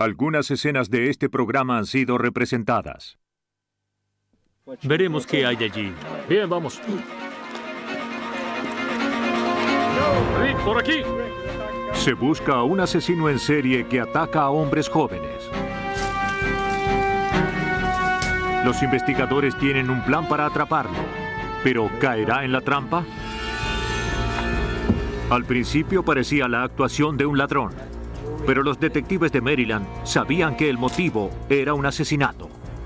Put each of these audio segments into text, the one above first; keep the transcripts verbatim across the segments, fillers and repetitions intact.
Algunas escenas de este programa han sido representadas. Veremos qué hay allí. Bien, vamos. Rick, por aquí. Se busca a un asesino en serie que ataca a hombres jóvenes. Los investigadores tienen un plan para atraparlo, pero ¿caerá en la trampa? Al principio parecía la actuación de un ladrón, pero los detectives de Maryland sabían que el motivo era un asesinato.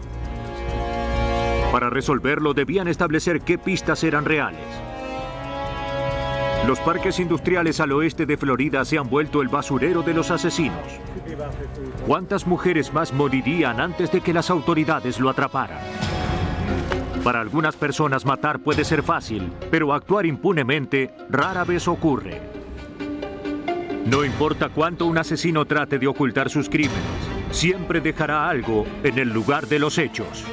Para resolverlo debían establecer qué pistas eran reales. Los parques industriales al oeste de Florida se han vuelto el basurero de los asesinos. ¿Cuántas mujeres más morirían antes de que las autoridades lo atraparan? Para algunas personas matar puede ser fácil, pero actuar impunemente rara vez ocurre. No importa cuánto un asesino trate de ocultar sus crímenes, siempre dejará algo en el lugar de los hechos.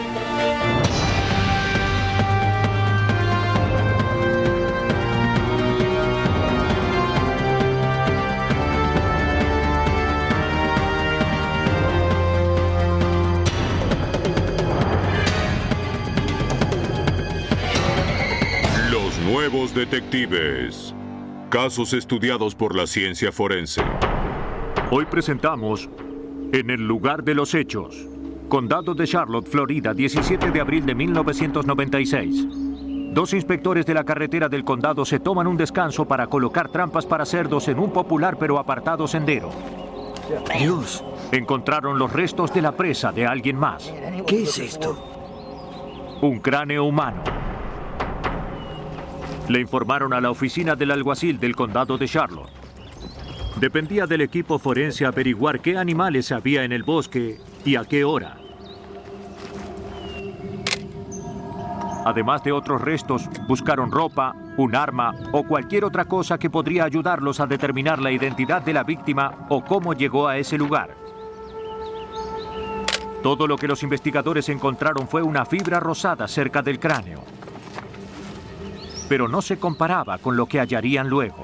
Nuevos detectives. Casos estudiados por la ciencia forense. Hoy presentamos En el lugar de los hechos. Condado de Charlotte, Florida, diecisiete de abril de mil novecientos noventa y seis. Dos inspectores de la carretera del condado se toman un descanso para colocar trampas para cerdos en un popular pero apartado sendero. Dios. Encontraron los restos de la presa de alguien más. ¿Qué es esto? Un cráneo humano. Le informaron a la oficina del alguacil del condado de Charlotte. Dependía del equipo forense averiguar qué animales había en el bosque y a qué hora. Además de otros restos, buscaron ropa, un arma o cualquier otra cosa que podría ayudarlos a determinar la identidad de la víctima o cómo llegó a ese lugar. Todo lo que los investigadores encontraron fue una fibra rosada cerca del cráneo. Pero no se comparaba con lo que hallarían luego.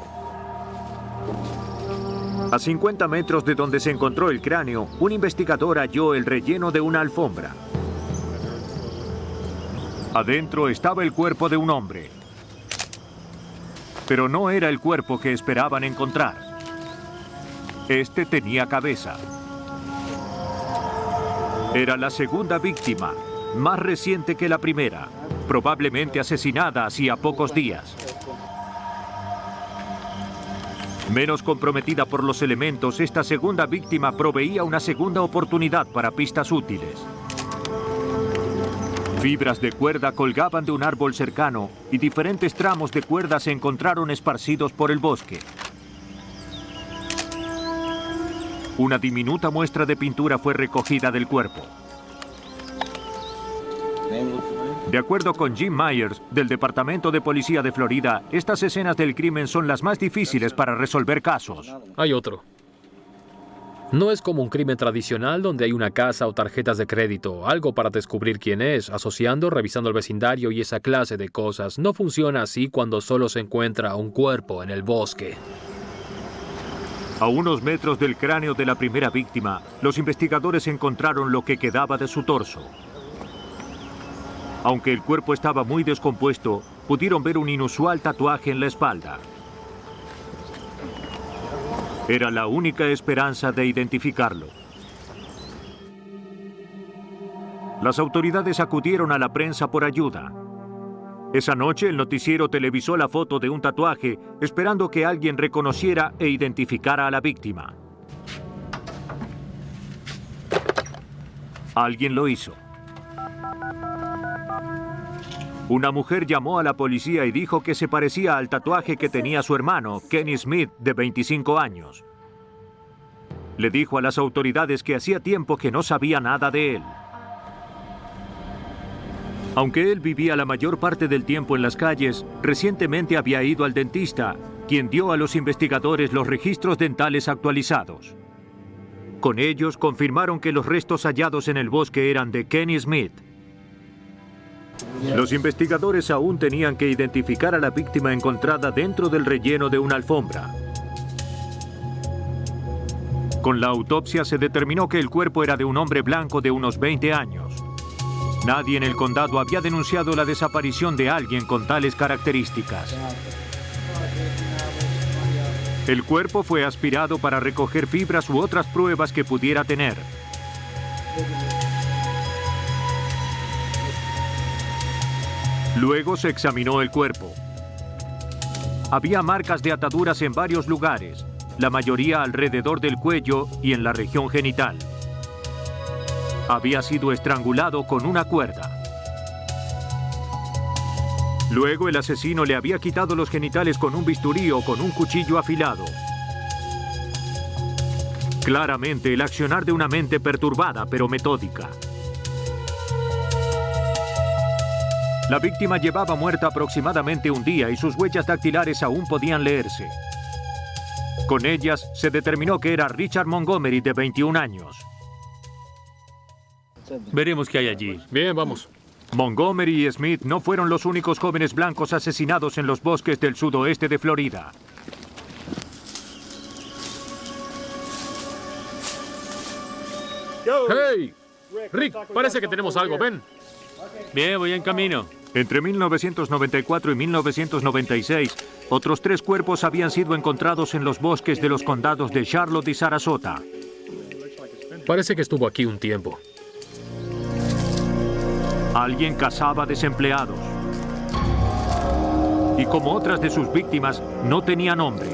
A cincuenta metros de donde se encontró el cráneo, un investigador halló el relleno de una alfombra. Adentro estaba el cuerpo de un hombre. Pero no era el cuerpo que esperaban encontrar. Este tenía cabeza. Era la segunda víctima, más reciente que la primera. Probablemente asesinada hacía pocos días. Menos comprometida por los elementos, esta segunda víctima proveía una segunda oportunidad para pistas útiles. Fibras de cuerda colgaban de un árbol cercano y diferentes tramos de cuerda se encontraron esparcidos por el bosque. Una diminuta muestra de pintura fue recogida del cuerpo. De acuerdo con Jim Myers, del Departamento de Policía de Florida, estas escenas del crimen son las más difíciles para resolver casos. Hay otro. No es como un crimen tradicional donde hay una casa o tarjetas de crédito, algo para descubrir quién es, asociando, revisando el vecindario y esa clase de cosas. No funciona así cuando solo se encuentra un cuerpo en el bosque. A unos metros del cráneo de la primera víctima, los investigadores encontraron lo que quedaba de su torso. Aunque el cuerpo estaba muy descompuesto, pudieron ver un inusual tatuaje en la espalda. Era la única esperanza de identificarlo. Las autoridades acudieron a la prensa por ayuda. Esa noche el noticiero televisó la foto de un tatuaje, esperando que alguien reconociera e identificara a la víctima. Alguien lo hizo. Una mujer llamó a la policía y dijo que se parecía al tatuaje que tenía su hermano, Kenny Smith, de veinticinco años. Le dijo a las autoridades que hacía tiempo que no sabía nada de él. Aunque él vivía la mayor parte del tiempo en las calles, recientemente había ido al dentista, quien dio a los investigadores los registros dentales actualizados. Con ellos confirmaron que los restos hallados en el bosque eran de Kenny Smith. Los investigadores aún tenían que identificar a la víctima encontrada dentro del relleno de una alfombra. Con la autopsia se determinó que el cuerpo era de un hombre blanco de unos veinte años. Nadie en el condado había denunciado la desaparición de alguien con tales características. El cuerpo fue aspirado para recoger fibras u otras pruebas que pudiera tener. Luego se examinó el cuerpo. Había marcas de ataduras en varios lugares, la mayoría alrededor del cuello y en la región genital. Había sido estrangulado con una cuerda. Luego el asesino le había quitado los genitales con un bisturí o con un cuchillo afilado. Claramente el accionar de una mente perturbada pero metódica. La víctima llevaba muerta aproximadamente un día y sus huellas dactilares aún podían leerse. Con ellas se determinó que era Richard Montgomery, de veintiún años. Veremos qué hay allí. Bien, vamos. Montgomery y Smith no fueron los únicos jóvenes blancos asesinados en los bosques del sudoeste de Florida. ¡Hey! Rick, parece que tenemos algo, ven. Bien, voy en camino. Entre mil novecientos noventa y cuatro y mil novecientos noventa y seis, otros tres cuerpos habían sido encontrados en los bosques de los condados de Charlotte y Sarasota. Parece que estuvo aquí un tiempo. Alguien cazaba desempleados. Y como otras de sus víctimas, no tenía nombre.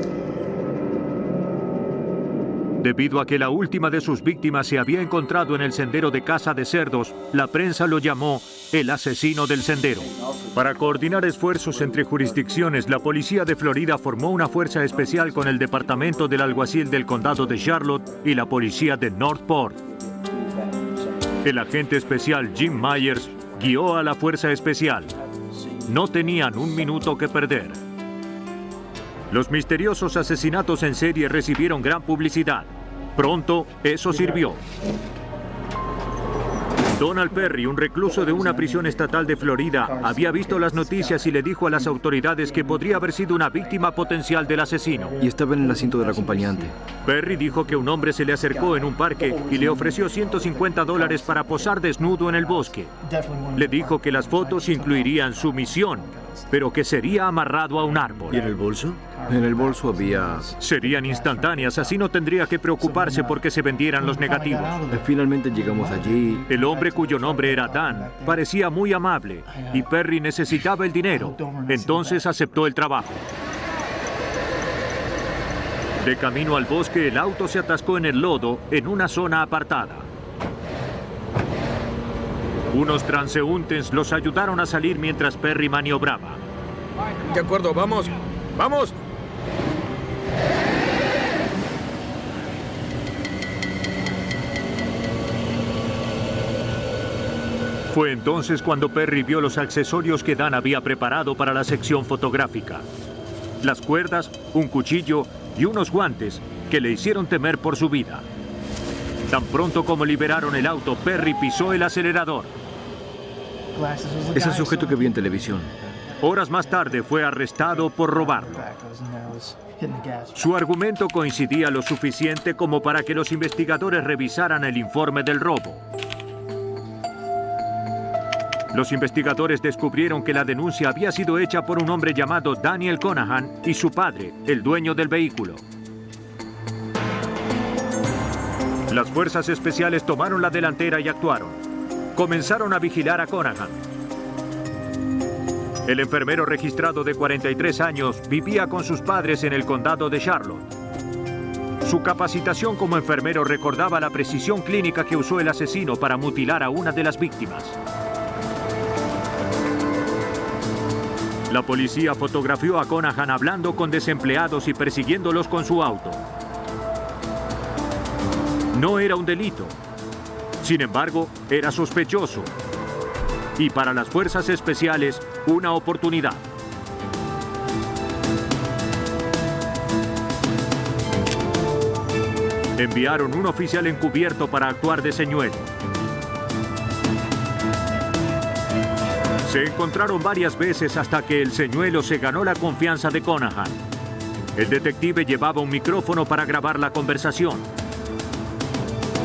Debido a que la última de sus víctimas se había encontrado en el sendero de caza de cerdos, la prensa lo llamó el asesino del sendero. Para coordinar esfuerzos entre jurisdicciones, la policía de Florida formó una fuerza especial con el departamento del alguacil del condado de Charlotte y la policía de Northport. El agente especial Jim Myers guió a la fuerza especial. No tenían un minuto que perder. Los misteriosos asesinatos en serie recibieron gran publicidad. Pronto, eso sirvió. Donald Perry, un recluso de una prisión estatal de Florida, había visto las noticias y le dijo a las autoridades que podría haber sido una víctima potencial del asesino. Y estaba en el asiento del acompañante. Perry dijo que un hombre se le acercó en un parque y le ofreció ciento cincuenta dólares para posar desnudo en el bosque. Le dijo que las fotos incluirían su misión, pero que sería amarrado a un árbol. ¿Y en el bolso? En el bolso había... Serían instantáneas, así no tendría que preocuparse porque se vendieran los negativos. Finalmente llegamos allí. El hombre cuyo nombre era Dan parecía muy amable y Perry necesitaba el dinero, entonces aceptó el trabajo. De camino al bosque, el auto se atascó en el lodo en una zona apartada. Unos transeúntes los ayudaron a salir mientras Perry maniobraba. De acuerdo, vamos. ¡Vamos! Fue entonces cuando Perry vio los accesorios que Dan había preparado para la sección fotográfica. Las cuerdas, un cuchillo y unos guantes que le hicieron temer por su vida. Tan pronto como liberaron el auto, Perry pisó el acelerador. Es el sujeto que vi en televisión. Horas más tarde fue arrestado por robarlo. Su argumento coincidía lo suficiente como para que los investigadores revisaran el informe del robo. Los investigadores descubrieron que la denuncia había sido hecha por un hombre llamado Daniel Conahan y su padre, el dueño del vehículo. Las fuerzas especiales tomaron la delantera y actuaron. Comenzaron a vigilar a Conahan. El enfermero registrado de cuarenta y tres años vivía con sus padres en el condado de Charlotte. Su capacitación como enfermero recordaba la precisión clínica que usó el asesino para mutilar a una de las víctimas. La policía fotografió a Conahan hablando con desempleados y persiguiéndolos con su auto. No era un delito. Sin embargo, era sospechoso. Y para las fuerzas especiales, una oportunidad. Enviaron un oficial encubierto para actuar de señuelo. Se encontraron varias veces hasta que el señuelo se ganó la confianza de Conahan. El detective llevaba un micrófono para grabar la conversación.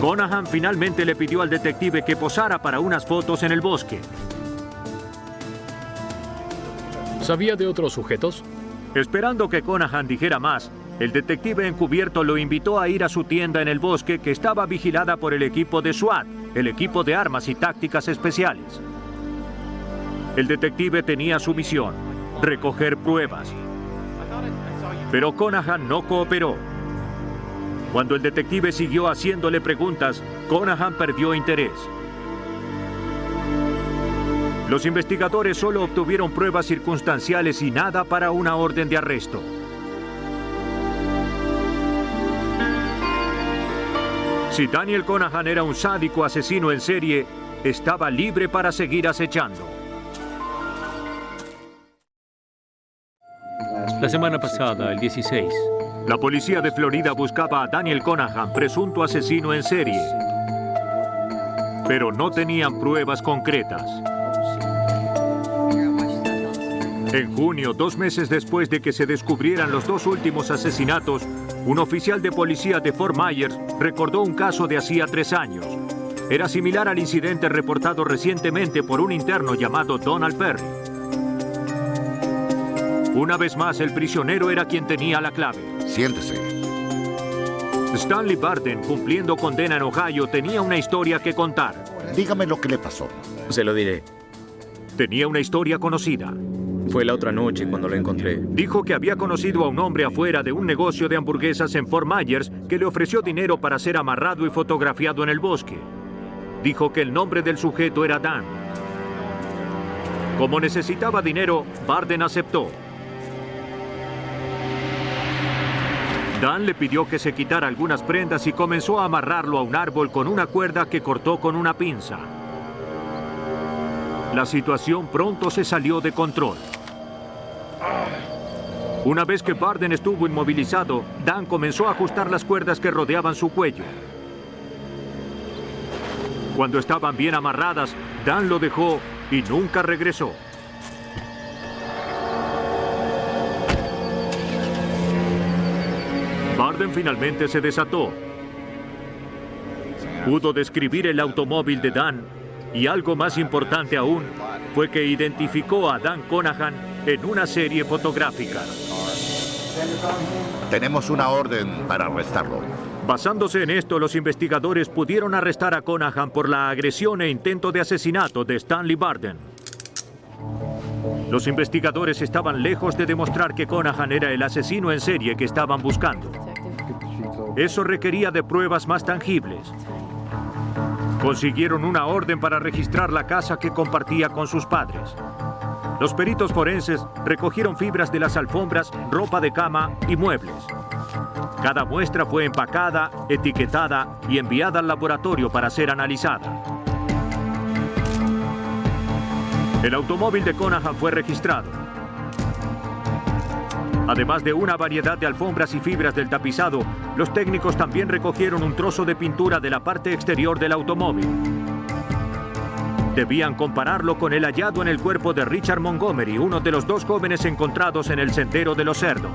Conahan finalmente le pidió al detective que posara para unas fotos en el bosque. ¿Sabía de otros sujetos? Esperando que Conahan dijera más, el detective encubierto lo invitó a ir a su tienda en el bosque que estaba vigilada por el equipo de SWAT, el equipo de armas y tácticas especiales. El detective tenía su misión, recoger pruebas. Pero Conahan no cooperó. Cuando el detective siguió haciéndole preguntas, Conahan perdió interés. Los investigadores solo obtuvieron pruebas circunstanciales y nada para una orden de arresto. Si Daniel Conahan era un sádico asesino en serie, estaba libre para seguir acechando. La semana pasada, el dieciséis. La policía de Florida buscaba a Daniel Conahan, presunto asesino en serie. Pero no tenían pruebas concretas. En junio, dos meses después de que se descubrieran los dos últimos asesinatos, un oficial de policía de Fort Myers recordó un caso de hacía tres años. Era similar al incidente reportado recientemente por un interno llamado Donald Perry. Una vez más, el prisionero era quien tenía la clave. Siéntese. Stanley Barden, cumpliendo condena en Ohio, tenía una historia que contar. Dígame lo que le pasó. Se lo diré. Tenía una historia conocida. Fue la otra noche cuando lo encontré. Dijo que había conocido a un hombre afuera de un negocio de hamburguesas en Fort Myers que le ofreció dinero para ser amarrado y fotografiado en el bosque. Dijo que el nombre del sujeto era Dan. Como necesitaba dinero, Barden aceptó. Dan le pidió que se quitara algunas prendas y comenzó a amarrarlo a un árbol con una cuerda que cortó con una pinza. La situación pronto se salió de control. Una vez que Barden estuvo inmovilizado, Dan comenzó a ajustar las cuerdas que rodeaban su cuello. Cuando estaban bien amarradas, Dan lo dejó y nunca regresó. Barden finalmente se desató. Pudo describir el automóvil de Dan y algo más importante aún fue que identificó a Dan Conahan en una serie fotográfica. Tenemos una orden para arrestarlo. Basándose en esto, los investigadores pudieron arrestar a Conahan por la agresión e intento de asesinato de Stanley Barden. Los investigadores estaban lejos de demostrar que Conahan era el asesino en serie que estaban buscando. Eso requería de pruebas más tangibles. Consiguieron una orden para registrar la casa que compartía con sus padres. Los peritos forenses recogieron fibras de las alfombras, ropa de cama y muebles. Cada muestra fue empacada, etiquetada y enviada al laboratorio para ser analizada. El automóvil de Conahan fue registrado. Además de una variedad de alfombras y fibras del tapizado, los técnicos también recogieron un trozo de pintura de la parte exterior del automóvil. Debían compararlo con el hallado en el cuerpo de Richard Montgomery, uno de los dos jóvenes encontrados en el Sendero de los Cerdos.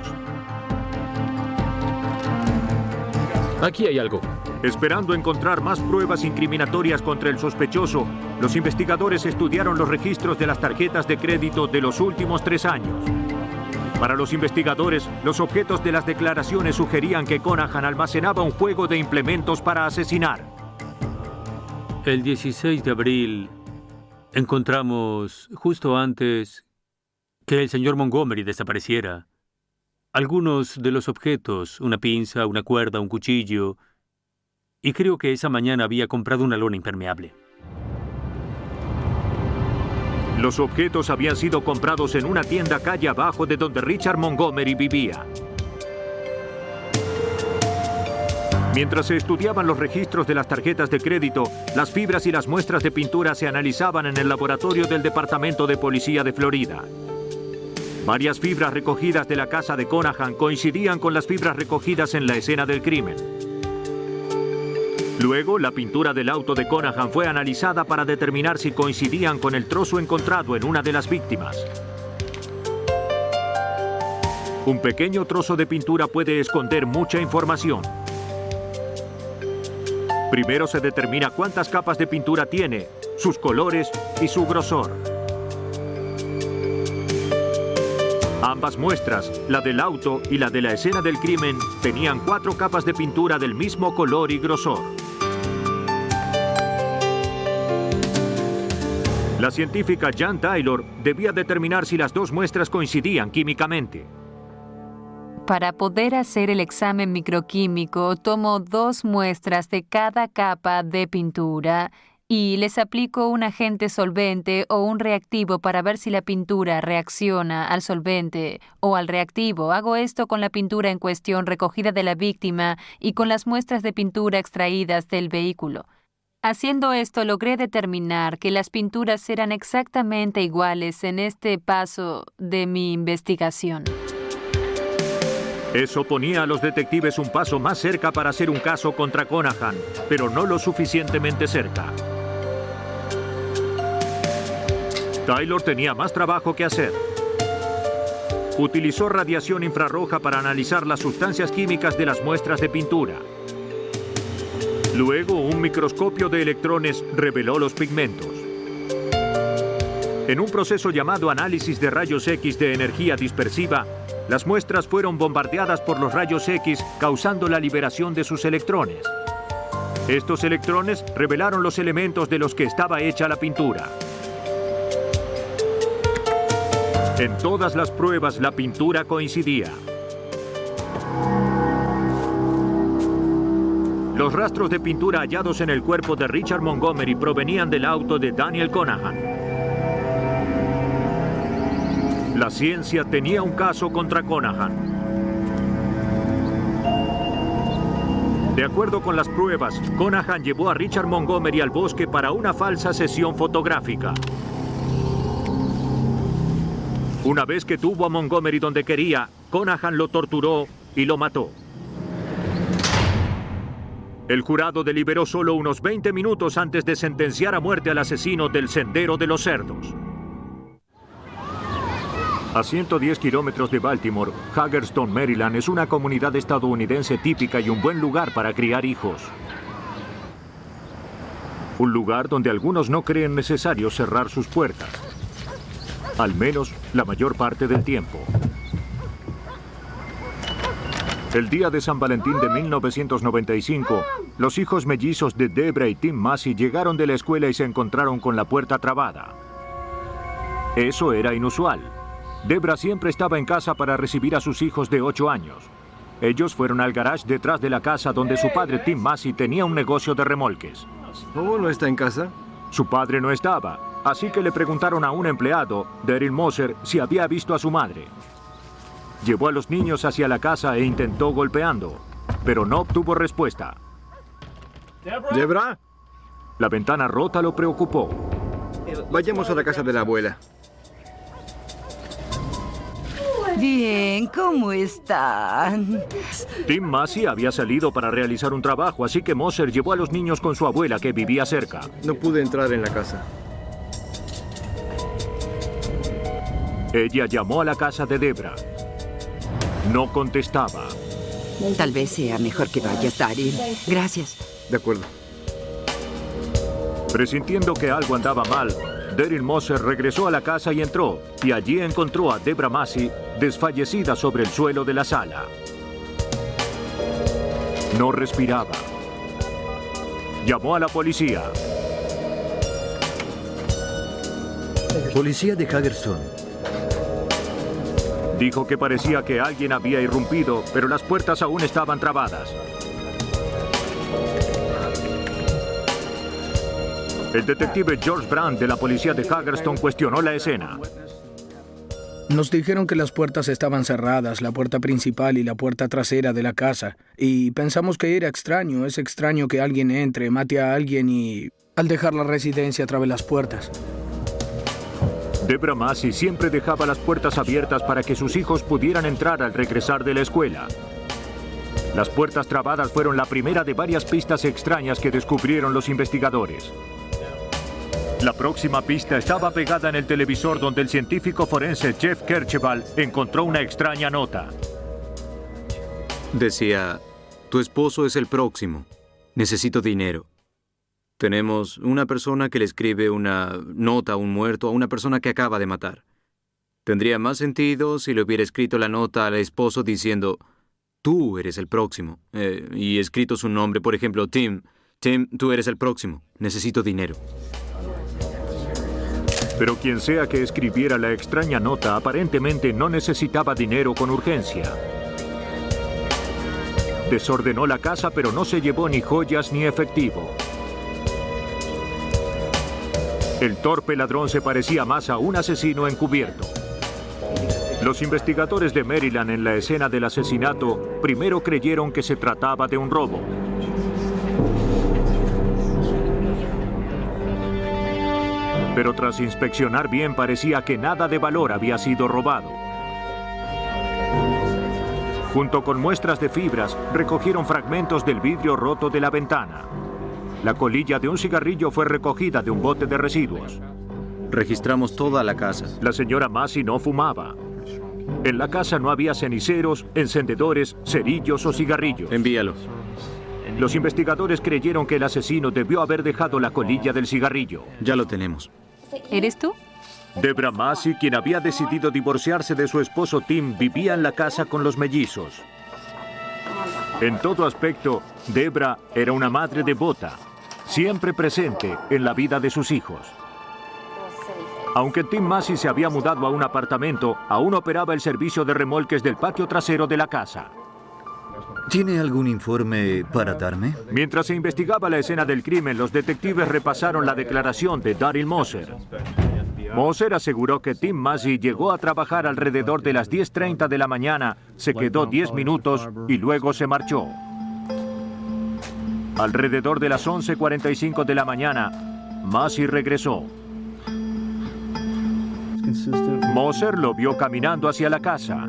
Aquí hay algo. Esperando encontrar más pruebas incriminatorias contra el sospechoso, los investigadores estudiaron los registros de las tarjetas de crédito de los últimos tres años. Para los investigadores, los objetos de las declaraciones sugerían que Conahan almacenaba un juego de implementos para asesinar. El dieciséis de abril encontramos, justo antes que el señor Montgomery desapareciera, algunos de los objetos, una pinza, una cuerda, un cuchillo, y creo que esa mañana había comprado una lona impermeable. Los objetos habían sido comprados en una tienda calle abajo de donde Richard Montgomery vivía. Mientras se estudiaban los registros de las tarjetas de crédito, las fibras y las muestras de pintura se analizaban en el laboratorio del Departamento de Policía de Florida. Varias fibras recogidas de la casa de Conahan coincidían con las fibras recogidas en la escena del crimen. Luego, la pintura del auto de Conahan fue analizada para determinar si coincidían con el trozo encontrado en una de las víctimas. Un pequeño trozo de pintura puede esconder mucha información. Primero se determina cuántas capas de pintura tiene, sus colores y su grosor. Ambas muestras, la del auto y la de la escena del crimen, tenían cuatro capas de pintura del mismo color y grosor. La científica Jan Taylor debía determinar si las dos muestras coincidían químicamente. Para poder hacer el examen microquímico, tomo dos muestras de cada capa de pintura y les aplico un agente solvente o un reactivo para ver si la pintura reacciona al solvente o al reactivo. Hago esto con la pintura en cuestión recogida de la víctima y con las muestras de pintura extraídas del vehículo. Haciendo esto, logré determinar que las pinturas eran exactamente iguales en este paso de mi investigación. Eso ponía a los detectives un paso más cerca para hacer un caso contra Conahan, pero no lo suficientemente cerca. Taylor tenía más trabajo que hacer. Utilizó radiación infrarroja para analizar las sustancias químicas de las muestras de pintura. Luego, un microscopio de electrones reveló los pigmentos. En un proceso llamado análisis de rayos X de energía dispersiva, las muestras fueron bombardeadas por los rayos X, causando la liberación de sus electrones. Estos electrones revelaron los elementos de los que estaba hecha la pintura. En todas las pruebas, la pintura coincidía. Los rastros de pintura hallados en el cuerpo de Richard Montgomery provenían del auto de Daniel Conahan. La ciencia tenía un caso contra Conahan. De acuerdo con las pruebas, Conahan llevó a Richard Montgomery al bosque para una falsa sesión fotográfica. Una vez que tuvo a Montgomery donde quería, Conahan lo torturó y lo mató. El jurado deliberó solo unos veinte minutos antes de sentenciar a muerte al asesino del Sendero de los Cerdos. A ciento diez kilómetros de Baltimore, Hagerstown, Maryland, es una comunidad estadounidense típica y un buen lugar para criar hijos. Un lugar donde algunos no creen necesario cerrar sus puertas. Al menos la mayor parte del tiempo. El día de San Valentín de mil novecientos noventa y cinco, los hijos mellizos de Debra y Tim Massey llegaron de la escuela y se encontraron con la puerta trabada. Eso era inusual. Debra siempre estaba en casa para recibir a sus hijos de ocho años. Ellos fueron al garage detrás de la casa donde su padre Tim Massey tenía un negocio de remolques. ¿Oh, no está en casa? Su padre no estaba, así que le preguntaron a un empleado, Daryl Moser, si había visto a su madre. Llevó a los niños hacia la casa e intentó golpeando, pero no obtuvo respuesta. ¿Debra? La ventana rota lo preocupó. Vayamos a la casa de la abuela. Bien, ¿cómo están? Tim Massey había salido para realizar un trabajo, así que Moser llevó a los niños con su abuela, que vivía cerca. No pude entrar en la casa. Ella llamó a la casa de Debra. No contestaba. Tal vez sea mejor que vayas, Daryl. Gracias. De acuerdo. Presintiendo que algo andaba mal, Daryl Moser regresó a la casa y entró, y allí encontró a Debra Massey desfallecida sobre el suelo de la sala. No respiraba. Llamó a la policía. Policía de Hagerstown. Dijo que parecía que alguien había irrumpido, pero las puertas aún estaban trabadas. El detective George Brandt de la policía de Hagerstown cuestionó la escena. Nos dijeron que las puertas estaban cerradas, la puerta principal y la puerta trasera de la casa, y pensamos que era extraño, es extraño que alguien entre, mate a alguien y al dejar la residencia trabe las puertas. Debra Massey siempre dejaba las puertas abiertas para que sus hijos pudieran entrar al regresar de la escuela. Las puertas trabadas fueron la primera de varias pistas extrañas que descubrieron los investigadores. La próxima pista estaba pegada en el televisor, donde el científico forense Jeff Kercheval encontró una extraña nota. Decía, tu esposo es el próximo. Necesito dinero. Tenemos una persona que le escribe una nota a un muerto a una persona que acaba de matar. Tendría más sentido si le hubiera escrito la nota al esposo diciendo, tú eres el próximo, eh, y escrito su nombre, por ejemplo, Tim. Tim, tú eres el próximo. Necesito dinero. Pero quien sea que escribiera la extraña nota aparentemente no necesitaba dinero con urgencia. Desordenó la casa, pero no se llevó ni joyas ni efectivo. El torpe ladrón se parecía más a un asesino encubierto. Los investigadores de Maryland en la escena del asesinato primero creyeron que se trataba de un robo. Pero tras inspeccionar bien parecía que nada de valor había sido robado. Junto con muestras de fibras, recogieron fragmentos del vidrio roto de la ventana. La colilla de un cigarrillo fue recogida de un bote de residuos. Registramos toda la casa. La señora Massey no fumaba. En la casa no había ceniceros, encendedores, cerillos o cigarrillos. Envíalos. Los investigadores creyeron que el asesino debió haber dejado la colilla del cigarrillo. Ya lo tenemos. ¿Eres tú? Debra Massey, quien había decidido divorciarse de su esposo Tim, vivía en la casa con los mellizos. En todo aspecto, Debra era una madre devota, siempre presente en la vida de sus hijos. Aunque Tim Massey se había mudado a un apartamento, aún operaba el servicio de remolques del patio trasero de la casa. ¿Tiene algún informe para darme? Mientras se investigaba la escena del crimen, los detectives repasaron la declaración de Daryl Moser. Moser aseguró que Tim Massey llegó a trabajar alrededor de las diez treinta de la mañana, se quedó diez minutos y luego se marchó. Alrededor de las once cuarenta y cinco de la mañana, Massey regresó. Moser lo vio caminando hacia la casa.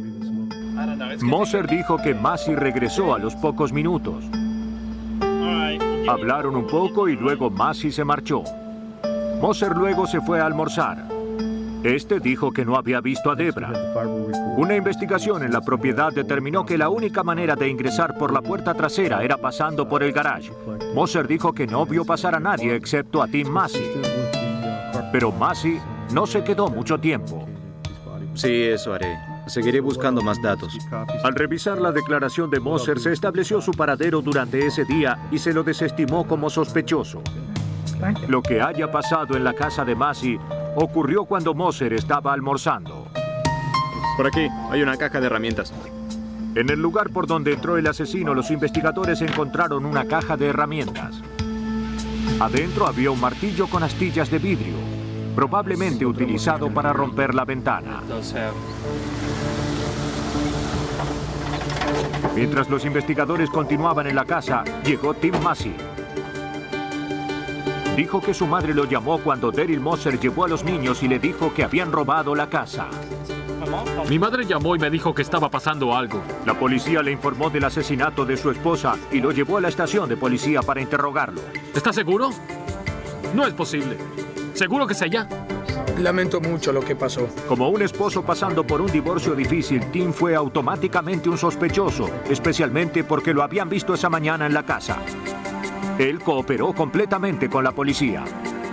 Moser dijo que Massey regresó a los pocos minutos. Hablaron un poco y luego Massey se marchó. Moser luego se fue a almorzar. Este dijo que no había visto a Debra. Una investigación en la propiedad determinó que la única manera de ingresar por la puerta trasera era pasando por el garage. Moser dijo que no vio pasar a nadie excepto a Tim Massey. Pero Massey no se quedó mucho tiempo. Sí, eso haré. Seguiré buscando más datos. Al revisar la declaración de Moser, se estableció su paradero durante ese día y se lo desestimó como sospechoso. Lo que haya pasado en la casa de Massey ocurrió cuando Moser estaba almorzando. Por aquí, hay una caja de herramientas. En el lugar por donde entró el asesino, los investigadores encontraron una caja de herramientas. Adentro había un martillo con astillas de vidrio, probablemente utilizado para romper la ventana. Mientras los investigadores continuaban en la casa, llegó Tim Massey. Dijo que su madre lo llamó cuando Daryl Moser llevó a los niños y le dijo que habían robado la casa. Mi madre llamó y me dijo que estaba pasando algo. La policía le informó del asesinato de su esposa y lo llevó a la estación de policía para interrogarlo. ¿Estás seguro? No es posible. ¿Seguro que es ella? Lamento mucho lo que pasó. Como un esposo pasando por un divorcio difícil, Tim fue automáticamente un sospechoso, especialmente porque lo habían visto esa mañana en la casa. Él cooperó completamente con la policía.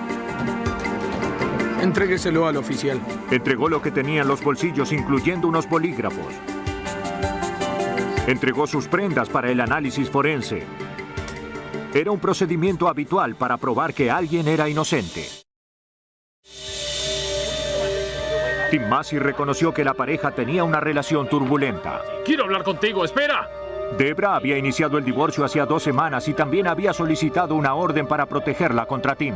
Entrégueselo al oficial. Entregó lo que tenía en los bolsillos, incluyendo unos bolígrafos. Entregó sus prendas para el análisis forense. Era un procedimiento habitual para probar que alguien era inocente. Tim Massey reconoció que la pareja tenía una relación turbulenta. ¡Quiero hablar contigo! ¡Espera! Debra había iniciado el divorcio hacía dos semanas y también había solicitado una orden para protegerla contra Tim.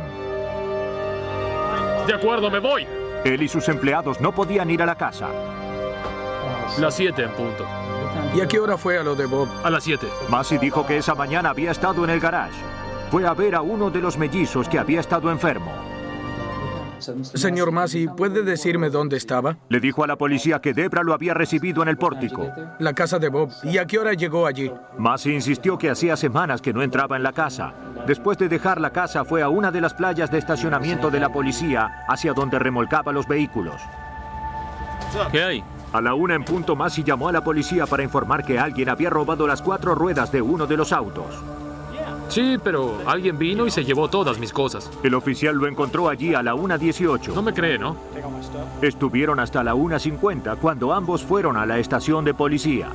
De acuerdo, me voy. Él y sus empleados no podían ir a la casa. Las siete en punto. ¿Y a qué hora fue a lo de Bob? A las siete. Massey dijo que esa mañana había estado en el garage. Fue a ver a uno de los mellizos que había estado enfermo. Señor Massey, ¿puede decirme dónde estaba? Le dijo a la policía que Debra lo había recibido en el pórtico. La casa de Bob. ¿Y a qué hora llegó allí? Massey insistió que hacía semanas que no entraba en la casa. Después de dejar la casa, fue a una de las playas de estacionamiento de la policía, hacia donde remolcaba los vehículos. ¿Qué hay? A la una en punto, Massey llamó a la policía para informar que alguien había robado las cuatro ruedas de uno de los autos. Sí, pero alguien vino y se llevó todas mis cosas. El oficial lo encontró allí a la una dieciocho. No me cree, ¿no? Estuvieron hasta la una cincuenta cuando ambos fueron a la estación de policía.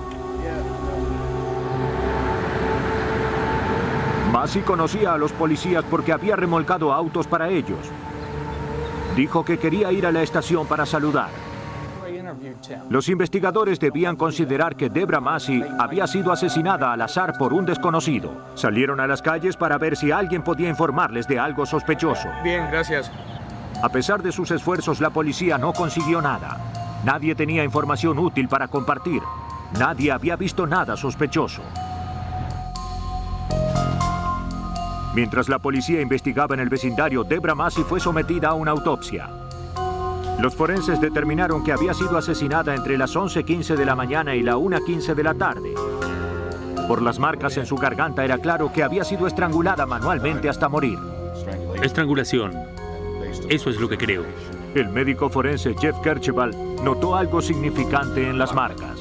Massey conocía a los policías porque había remolcado autos para ellos. Dijo que quería ir a la estación para saludar. Los investigadores debían considerar que Debra Massey había sido asesinada al azar por un desconocido. Salieron a las calles para ver si alguien podía informarles de algo sospechoso. Bien, gracias. A pesar de sus esfuerzos, la policía no consiguió nada. Nadie tenía información útil para compartir. Nadie había visto nada sospechoso. Mientras la policía investigaba en el vecindario, Debra Massey fue sometida a una autopsia. Los forenses determinaron que había sido asesinada entre las once quince de la mañana y la una quince de la tarde. Por las marcas en su garganta era claro que había sido estrangulada manualmente hasta morir. Estrangulación. Eso es lo que creo. El médico forense Jeff Kercheval notó algo significante en las marcas.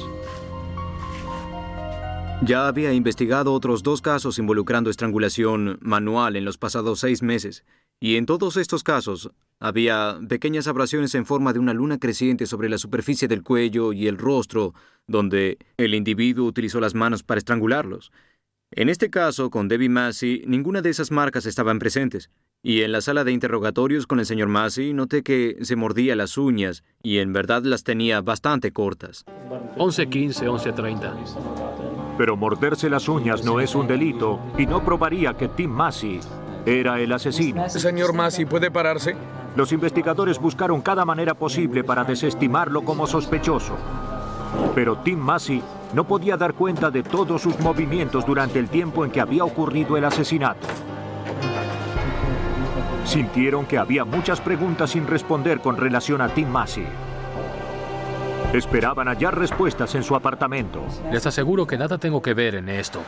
Ya había investigado otros dos casos involucrando estrangulación manual en los pasados seis meses, y en todos estos casos había pequeñas abrasiones en forma de una luna creciente sobre la superficie del cuello y el rostro, donde el individuo utilizó las manos para estrangularlos. En este caso, con Debbie Massey, ninguna de esas marcas estaban presentes, y en la sala de interrogatorios con el señor Massey noté que se mordía las uñas, y en verdad las tenía bastante cortas. once quince, once treinta. Pero morderse las uñas no es un delito y no probaría que Tim Massey era el asesino. Señor Massey, ¿puede pararse? Los investigadores buscaron cada manera posible para desestimarlo como sospechoso. Pero Tim Massey no podía dar cuenta de todos sus movimientos durante el tiempo en que había ocurrido el asesinato. Sintieron que había muchas preguntas sin responder con relación a Tim Massey. Esperaban hallar respuestas en su apartamento. Les aseguro que nada tengo que ver en esto.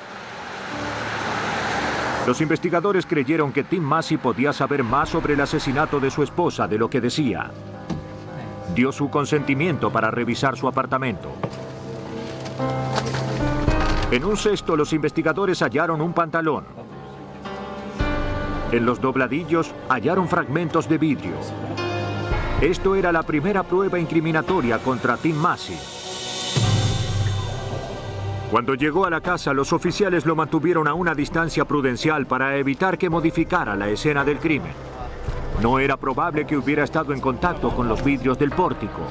Los investigadores creyeron que Tim Massey podía saber más sobre el asesinato de su esposa de lo que decía. Dio su consentimiento para revisar su apartamento. En un cesto, los investigadores hallaron un pantalón. En los dobladillos hallaron fragmentos de vidrio. Esto era la primera prueba incriminatoria contra Tim Massey. Cuando llegó a la casa, los oficiales lo mantuvieron a una distancia prudencial para evitar que modificara la escena del crimen. No era probable que hubiera estado en contacto con los vidrios del pórtico.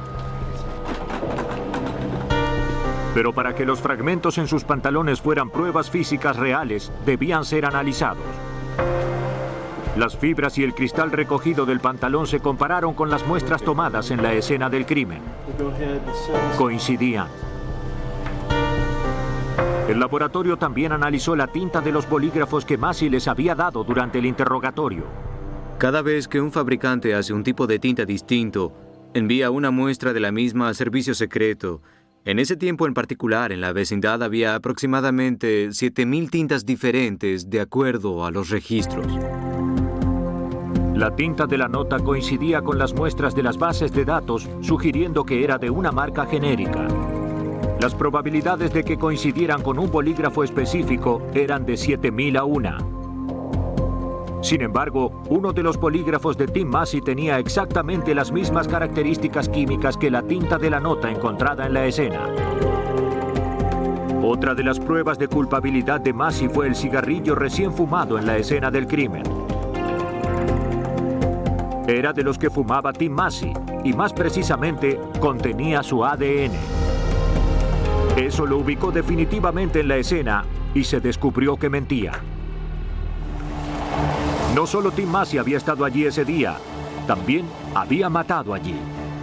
Pero para que los fragmentos en sus pantalones fueran pruebas físicas reales, debían ser analizados. Las fibras y el cristal recogido del pantalón se compararon con las muestras tomadas en la escena del crimen. Coincidían. El laboratorio también analizó la tinta de los bolígrafos que Massey les había dado durante el interrogatorio. Cada vez que un fabricante hace un tipo de tinta distinto, envía una muestra de la misma al servicio secreto. En ese tiempo en particular, en la vecindad había aproximadamente siete mil tintas diferentes de acuerdo a los registros. La tinta de la nota coincidía con las muestras de las bases de datos, sugiriendo que era de una marca genérica. Las probabilidades de que coincidieran con un bolígrafo específico eran de siete mil a una. Sin embargo, uno de los bolígrafos de Tim Massey tenía exactamente las mismas características químicas que la tinta de la nota encontrada en la escena. Otra de las pruebas de culpabilidad de Massey fue el cigarrillo recién fumado en la escena del crimen. Era de los que fumaba Tim Massey, y más precisamente, contenía su A D N. Eso lo ubicó definitivamente en la escena y se descubrió que mentía. No solo Tim Massey había estado allí ese día, también había matado allí.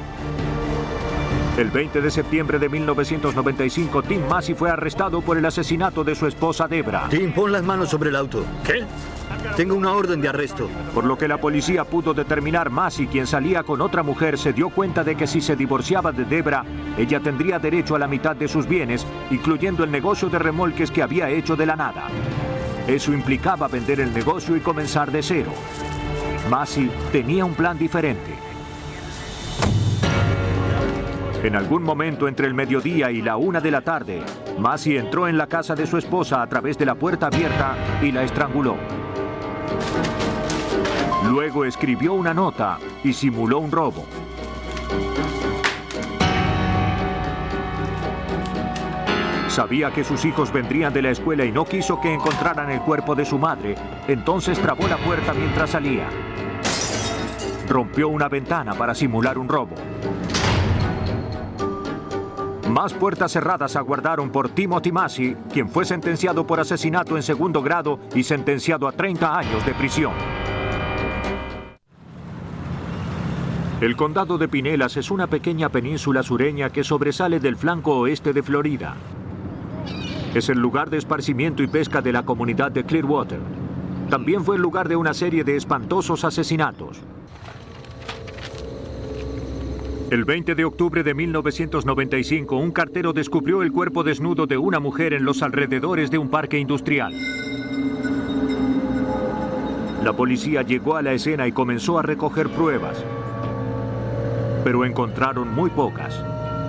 El veinte de septiembre de mil novecientos noventa y cinco, Tim Massey fue arrestado por el asesinato de su esposa Debra. Tim, pon las manos sobre el auto. ¿Qué? Tengo una orden de arresto. Por lo que la policía pudo determinar, Massey, quien salía con otra mujer, se dio cuenta de que si se divorciaba de Debra, ella tendría derecho a la mitad de sus bienes, incluyendo el negocio de remolques que había hecho de la nada. Eso implicaba vender el negocio y comenzar de cero. Massey tenía un plan diferente. En algún momento entre el mediodía y la una de la tarde, Massey entró en la casa de su esposa a través de la puerta abierta y la estranguló. Luego escribió una nota y simuló un robo. Sabía que sus hijos vendrían de la escuela y no quiso que encontraran el cuerpo de su madre, entonces trabó la puerta mientras salía. Rompió una ventana para simular un robo. Más puertas cerradas aguardaron por Timothy Massey, quien fue sentenciado por asesinato en segundo grado y sentenciado a treinta años de prisión. El condado de Pinellas es una pequeña península sureña que sobresale del flanco oeste de Florida. Es el lugar de esparcimiento y pesca de la comunidad de Clearwater. También fue el lugar de una serie de espantosos asesinatos. El veinte de octubre de mil novecientos noventa y cinco, un cartero descubrió el cuerpo desnudo de una mujer en los alrededores de un parque industrial. La policía llegó a la escena y comenzó a recoger pruebas, pero encontraron muy pocas.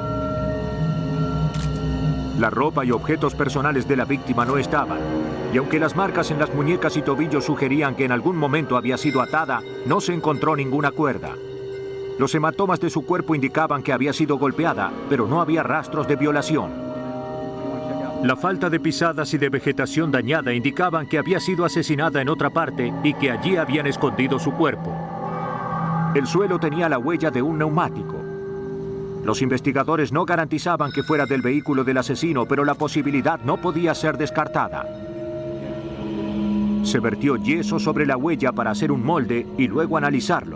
La ropa y objetos personales de la víctima no estaban, y aunque las marcas en las muñecas y tobillos sugerían que en algún momento había sido atada, no se encontró ninguna cuerda. Los hematomas de su cuerpo indicaban que había sido golpeada, pero no había rastros de violación. La falta de pisadas y de vegetación dañada indicaban que había sido asesinada en otra parte y que allí habían escondido su cuerpo. El suelo tenía la huella de un neumático. Los investigadores no garantizaban que fuera del vehículo del asesino, pero la posibilidad no podía ser descartada. Se vertió yeso sobre la huella para hacer un molde y luego analizarlo.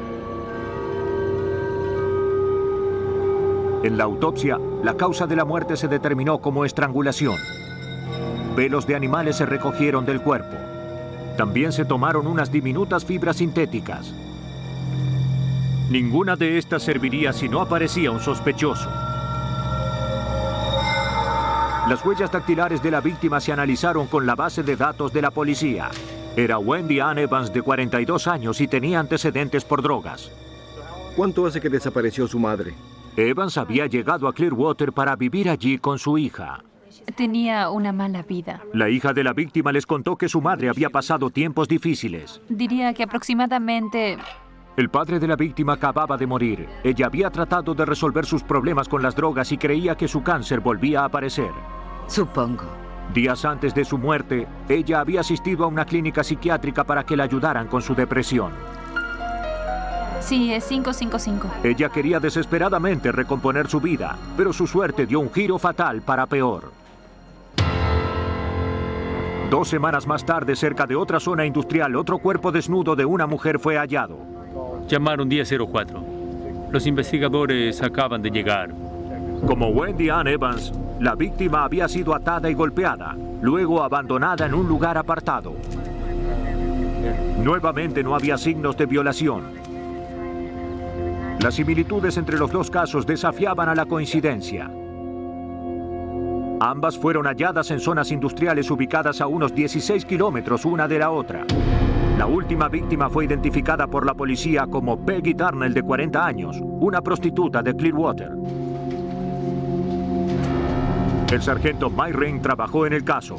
En la autopsia, la causa de la muerte se determinó como estrangulación. Pelos de animales se recogieron del cuerpo. También se tomaron unas diminutas fibras sintéticas. Ninguna de estas serviría si no aparecía un sospechoso. Las huellas dactilares de la víctima se analizaron con la base de datos de la policía. Era Wendy Ann Evans, de cuarenta y dos años, y tenía antecedentes por drogas. ¿Cuánto hace que desapareció su madre? Evans había llegado a Clearwater para vivir allí con su hija. Tenía una mala vida. La hija de la víctima les contó que su madre había pasado tiempos difíciles. Diría que aproximadamente... El padre de la víctima acababa de morir. Ella había tratado de resolver sus problemas con las drogas y creía que su cáncer volvía a aparecer. Supongo. Días antes de su muerte, ella había asistido a una clínica psiquiátrica para que la ayudaran con su depresión. Sí, es cinco cinco cinco. Ella quería desesperadamente recomponer su vida, pero su suerte dio un giro fatal para peor. Dos semanas más tarde, cerca de otra zona industrial, otro cuerpo desnudo de una mujer fue hallado. Llamaron diez cero cuatro. Los investigadores acaban de llegar. Como Wendy Ann Evans, la víctima había sido atada y golpeada, luego abandonada en un lugar apartado. Nuevamente no había signos de violación. Las similitudes entre los dos casos desafiaban a la coincidencia. Ambas fueron halladas en zonas industriales ubicadas a unos dieciséis kilómetros una de la otra. La última víctima fue identificada por la policía como Peggy Darnell, de cuarenta años, una prostituta de Clearwater. El sargento Mike Ring trabajó en el caso.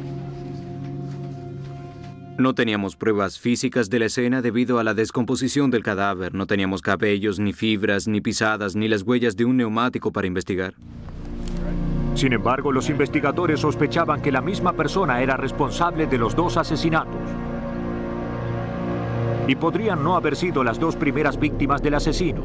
No teníamos pruebas físicas de la escena debido a la descomposición del cadáver. No teníamos cabellos, ni fibras, ni pisadas, ni las huellas de un neumático para investigar. Sin embargo, los investigadores sospechaban que la misma persona era responsable de los dos asesinatos. Y podrían no haber sido las dos primeras víctimas del asesino.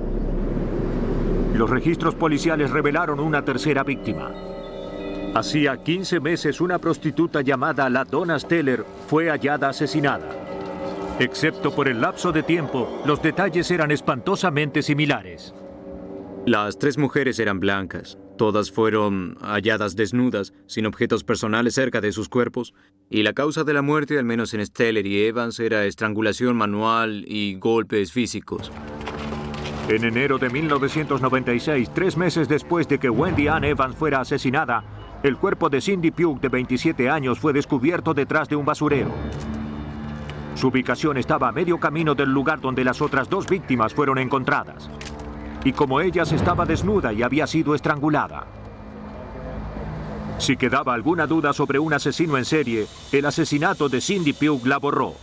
Los registros policiales revelaron una tercera víctima. Hacía quince meses, una prostituta llamada LaDonna Steller fue hallada asesinada. Excepto por el lapso de tiempo, los detalles eran espantosamente similares. Las tres mujeres eran blancas. Todas fueron halladas desnudas, sin objetos personales cerca de sus cuerpos. Y la causa de la muerte, al menos en Steller y Evans, era estrangulación manual y golpes físicos. En enero de mil novecientos noventa y seis, tres meses después de que Wendy Ann Evans fuera asesinada, el cuerpo de Cindy Pugh, de veintisiete años, fue descubierto detrás de un basurero. Su ubicación estaba a medio camino del lugar donde las otras dos víctimas fueron encontradas. y como ellas estaba desnuda y había sido estrangulada. Si quedaba alguna duda sobre un asesino en serie, el asesinato de Cindy Pugh la borró.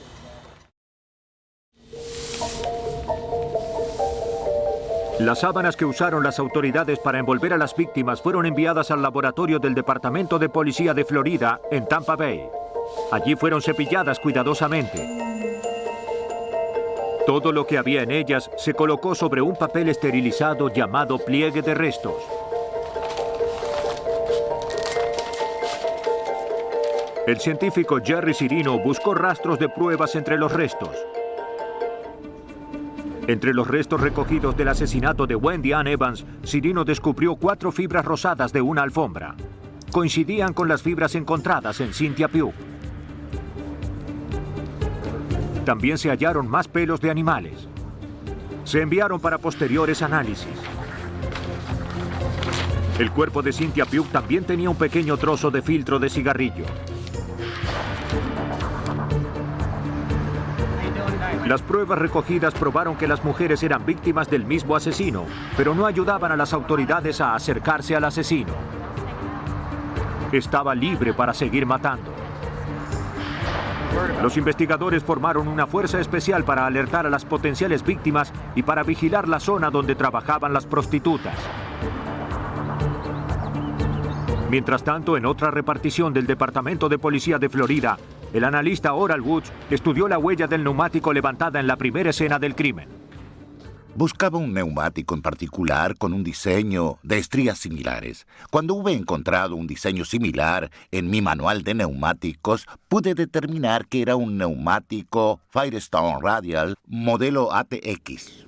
Las sábanas que usaron las autoridades para envolver a las víctimas fueron enviadas al laboratorio del Departamento de Policía de Florida en Tampa Bay. Allí fueron cepilladas cuidadosamente. Todo lo que había en ellas se colocó sobre un papel esterilizado llamado pliegue de restos. El científico Jerry Cirino buscó rastros de pruebas entre los restos. Entre los restos recogidos del asesinato de Wendy Ann Evans, Cirino descubrió cuatro fibras rosadas de una alfombra. Coincidían con las fibras encontradas en Cynthia Pugh. También se hallaron más pelos de animales. Se enviaron para posteriores análisis. El cuerpo de Cynthia Pugh también tenía un pequeño trozo de filtro de cigarrillo. Las pruebas recogidas probaron que las mujeres eran víctimas del mismo asesino, pero no ayudaban a las autoridades a acercarse al asesino. Estaba libre para seguir matando. Los investigadores formaron una fuerza especial para alertar a las potenciales víctimas y para vigilar la zona donde trabajaban las prostitutas. Mientras tanto, en otra repartición del Departamento de Policía de Florida, el analista Oral Woods estudió la huella del neumático levantada en la primera escena del crimen. Buscaba un neumático en particular con un diseño de estrías similares. Cuando hube encontrado un diseño similar en mi manual de neumáticos, pude determinar que era un neumático Firestone Radial modelo A T X.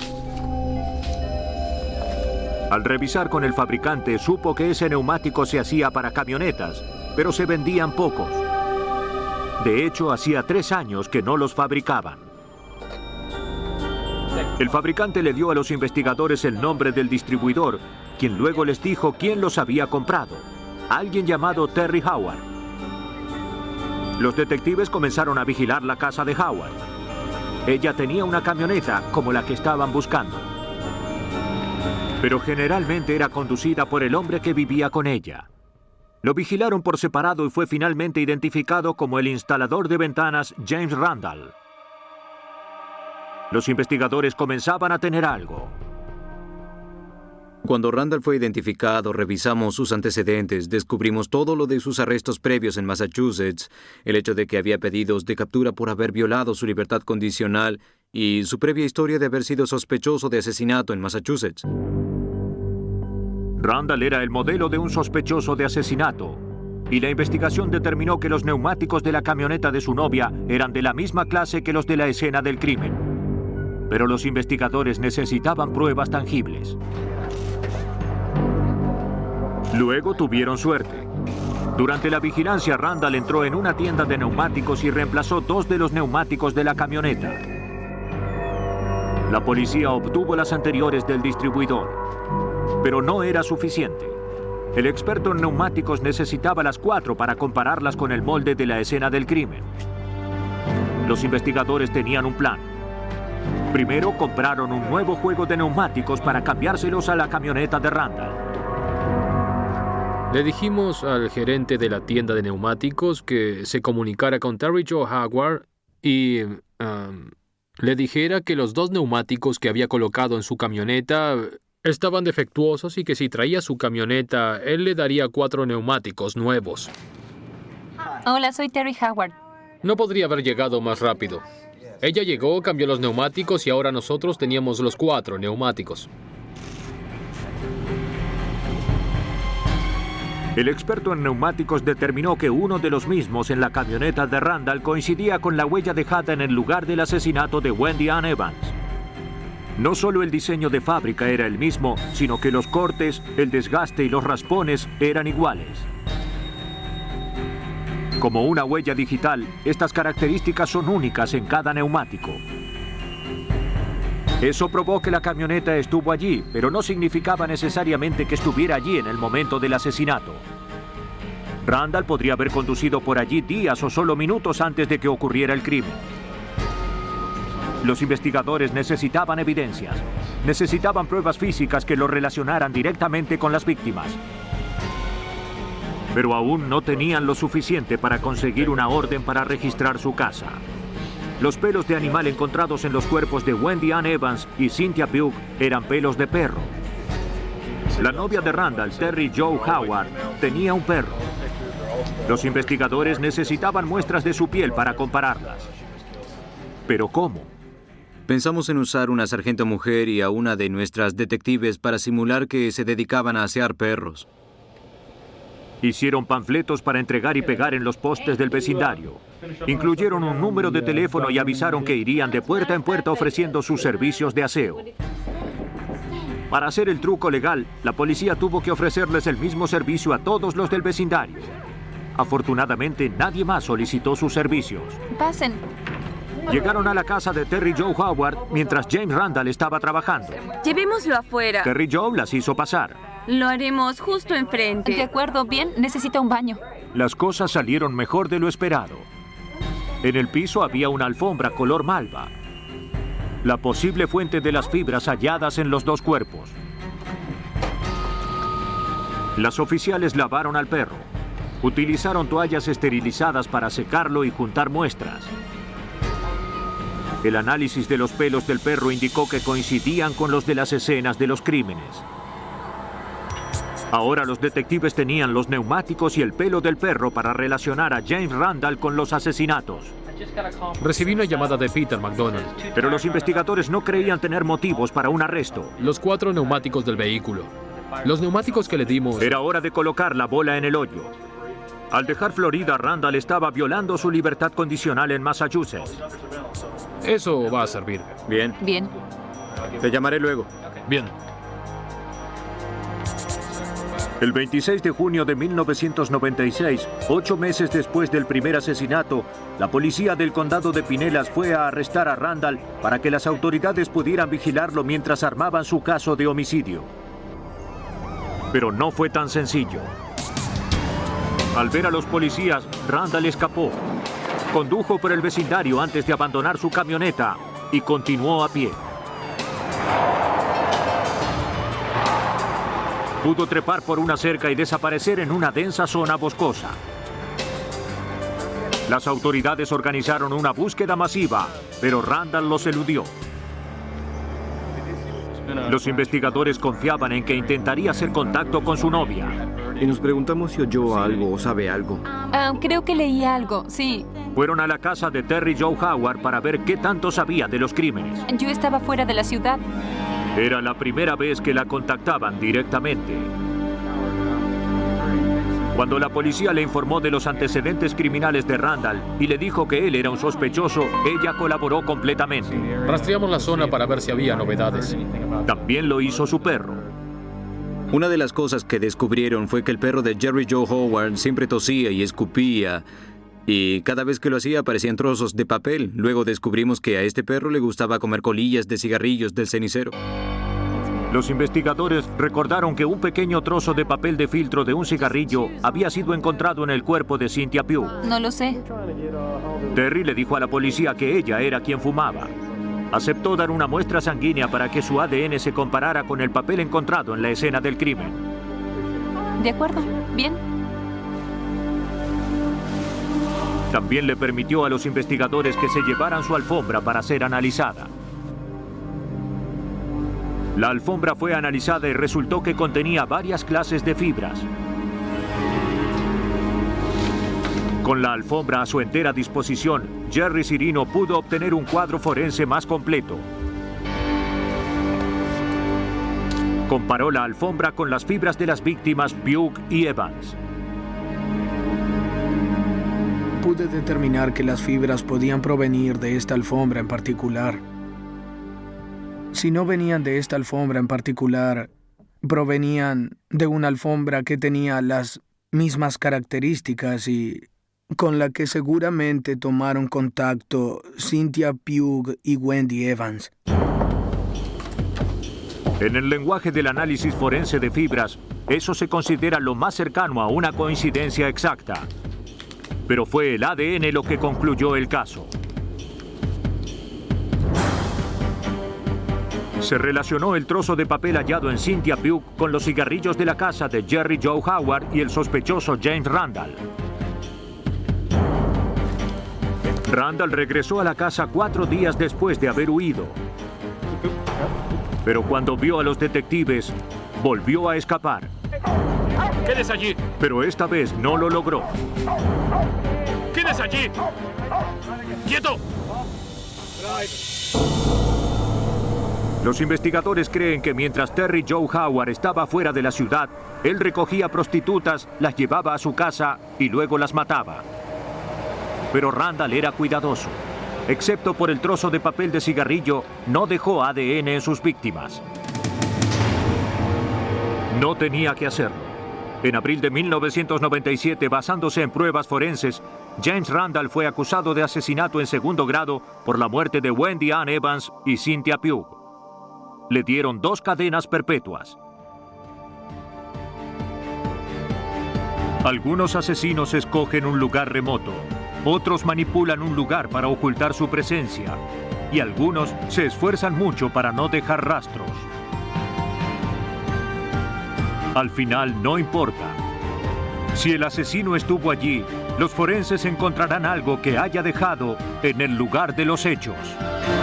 Al revisar con el fabricante, supo que ese neumático se hacía para camionetas, pero se vendían pocos. De hecho, hacía tres años que no los fabricaban. El fabricante le dio a los investigadores el nombre del distribuidor, quien luego les dijo quién los había comprado. Alguien llamado Terry Howard. Los detectives comenzaron a vigilar la casa de Howard. Ella tenía una camioneta como la que estaban buscando, pero generalmente era conducida por el hombre que vivía con ella. Lo vigilaron por separado y fue finalmente identificado como el instalador de ventanas James Randall. Los investigadores comenzaban a tener algo. Cuando Randall fue identificado, revisamos sus antecedentes, descubrimos todo lo de sus arrestos previos en Massachusetts, el hecho de que había pedidos de captura por haber violado su libertad condicional y su previa historia de haber sido sospechoso de asesinato en Massachusetts. Randall era el modelo de un sospechoso de asesinato, y la investigación determinó que los neumáticos de la camioneta de su novia eran de la misma clase que los de la escena del crimen. Pero los investigadores necesitaban pruebas tangibles. Luego tuvieron suerte. Durante la vigilancia, Randall entró en una tienda de neumáticos y reemplazó dos de los neumáticos de la camioneta. La policía obtuvo las anteriores del distribuidor, pero no era suficiente. El experto en neumáticos necesitaba las cuatro para compararlas con el molde de la escena del crimen. Los investigadores tenían un plan. Primero compraron un nuevo juego de neumáticos para cambiárselos a la camioneta de Randall. Le dijimos al gerente de la tienda de neumáticos que se comunicara con Terry Joe Howard y um, le dijera que los dos neumáticos que había colocado en su camioneta estaban defectuosos y que si traía su camioneta, él le daría cuatro neumáticos nuevos. Hola, soy Terry Howard. No podría haber llegado más rápido. Ella llegó, cambió los neumáticos y ahora nosotros teníamos los cuatro neumáticos. El experto en neumáticos determinó que uno de los mismos en la camioneta de Randall coincidía con la huella dejada en el lugar del asesinato de Wendy Ann Evans. No solo el diseño de fábrica era el mismo, sino que los cortes, el desgaste y los raspones eran iguales. Como una huella digital, estas características son únicas en cada neumático. Eso probó que la camioneta estuvo allí, pero no significaba necesariamente que estuviera allí en el momento del asesinato. Randall podría haber conducido por allí días o solo minutos antes de que ocurriera el crimen. Los investigadores necesitaban evidencias. necesitaban pruebas físicas que lo relacionaran directamente con las víctimas. Pero aún no tenían lo suficiente para conseguir una orden para registrar su casa. Los pelos de animal encontrados en los cuerpos de Wendy Ann Evans y Cynthia Pugh eran pelos de perro. La novia de Randall, Terry Jo Howard, tenía un perro. Los investigadores necesitaban muestras de su piel para compararlas. ¿Pero cómo? Pensamos en usar una sargento mujer y a una de nuestras detectives para simular que se dedicaban a asear perros. Hicieron panfletos para entregar y pegar en los postes del vecindario. Incluyeron un número de teléfono y avisaron que irían de puerta en puerta ofreciendo sus servicios de aseo. Para hacer el truco legal, la policía tuvo que ofrecerles el mismo servicio a todos los del vecindario. Afortunadamente, nadie más solicitó sus servicios. Pasen. Llegaron a la casa de Terry Jo Howard mientras James Randall estaba trabajando. Llevémoslo afuera. Terry Jo las hizo pasar. Lo haremos justo enfrente. De acuerdo, bien, necesita un baño. Las cosas salieron mejor de lo esperado. En el piso había una alfombra color malva, la posible fuente de las fibras halladas en los dos cuerpos. Las oficiales lavaron al perro. Utilizaron toallas esterilizadas para secarlo y juntar muestras. El análisis de los pelos del perro indicó que coincidían con los de las escenas de los crímenes. Ahora los detectives tenían los neumáticos y el pelo del perro para relacionar a James Randall con los asesinatos. Recibí una llamada de Peter McDonald. Pero los investigadores no creían tener motivos para un arresto. Los cuatro neumáticos del vehículo. Los neumáticos que le dimos... Era hora de colocar la bola en el hoyo. Al dejar Florida, Randall estaba violando su libertad condicional en Massachusetts. Eso va a servir. Bien. Bien. Te llamaré luego. Bien. El veintiséis de junio de mil novecientos noventa y seis, ocho meses después del primer asesinato, la policía del condado de Pinellas fue a arrestar a Randall para que las autoridades pudieran vigilarlo mientras armaban su caso de homicidio. Pero no fue tan sencillo. Al ver a los policías, Randall escapó. Condujo por el vecindario antes de abandonar su camioneta y continuó a pie. Pudo trepar por una cerca y desaparecer en una densa zona boscosa. Las autoridades organizaron una búsqueda masiva, pero Randall los eludió. Los investigadores confiaban en que intentaría hacer contacto con su novia. Y nos preguntamos si oyó algo o sabe algo. Ah, creo que leí algo, sí. Fueron a la casa de Terry Jo Howard para ver qué tanto sabía de los crímenes. Yo estaba fuera de la ciudad. Era la primera vez que la contactaban directamente. Cuando la policía le informó de los antecedentes criminales de Randall y le dijo que él era un sospechoso, ella colaboró completamente. Rastreamos la zona para ver si había novedades. También lo hizo su perro. Una de las cosas que descubrieron fue que el perro de Jerry Jo Howard siempre tosía y escupía, y cada vez que lo hacía aparecían trozos de papel. Luego descubrimos que a este perro le gustaba comer colillas de cigarrillos del cenicero. Los investigadores recordaron que un pequeño trozo de papel de filtro de un cigarrillo había sido encontrado en el cuerpo de Cynthia Pugh. No lo sé. Terry le dijo a la policía que ella era quien fumaba. Aceptó dar una muestra sanguínea para que su A D N se comparara con el papel encontrado en la escena del crimen. De acuerdo, bien. También le permitió a los investigadores que se llevaran su alfombra para ser analizada. La alfombra fue analizada y resultó que contenía varias clases de fibras. Con la alfombra a su entera disposición, Jerry Cirino pudo obtener un cuadro forense más completo. Comparó la alfombra con las fibras de las víctimas Pugh y Evans. Pude determinar que las fibras podían provenir de esta alfombra en particular. Si no venían de esta alfombra en particular, provenían de una alfombra que tenía las mismas características y con la que seguramente tomaron contacto Cynthia Pugh y Wendy Evans. En el lenguaje del análisis forense de fibras, eso se considera lo más cercano a una coincidencia exacta. Pero fue el A D N lo que concluyó el caso. Se relacionó el trozo de papel hallado en Cynthia Pugh con los cigarrillos de la casa de Jerry Joe Howard y el sospechoso James Randall. Randall regresó a la casa cuatro días después de haber huido. Pero cuando vio a los detectives, volvió a escapar. ¡Quédese allí! Pero esta vez no lo logró. ¡Quédese allí! ¡Quieto! Los investigadores creen que mientras Terry Joe Howard estaba fuera de la ciudad, él recogía prostitutas, las llevaba a su casa y luego las mataba. Pero Randall era cuidadoso. Excepto por el trozo de papel de cigarrillo, no dejó A D N en sus víctimas. No tenía que hacerlo. En abril de mil novecientos noventa y siete, basándose en pruebas forenses, James Randall fue acusado de asesinato en segundo grado por la muerte de Wendy Ann Evans y Cynthia Pugh. Le dieron dos cadenas perpetuas. Algunos asesinos escogen un lugar remoto, otros manipulan un lugar para ocultar su presencia, y algunos se esfuerzan mucho para no dejar rastros. Al final no importa. Si el asesino estuvo allí, los forenses encontrarán algo que haya dejado en el lugar de los hechos.